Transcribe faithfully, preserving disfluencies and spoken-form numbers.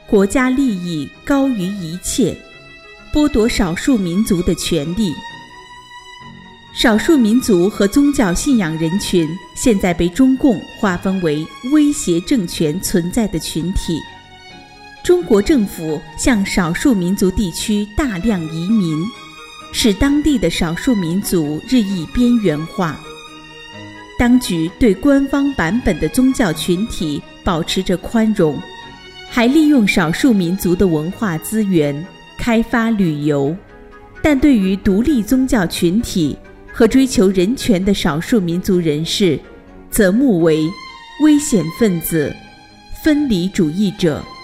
国家利益高于一切，剥夺少数民族的权利。少数民族和宗教信仰人群现在被中共划分为威胁政权存在的群体。中国政府向少数民族地区大量移民，使当地的少数民族日益边缘化。当局对官方版本的宗教群体保持着宽容，还利用少数民族的文化资源开发旅游，但对于独立宗教群体和追求人权的少数民族人士，则目为危险分子、分离主义者。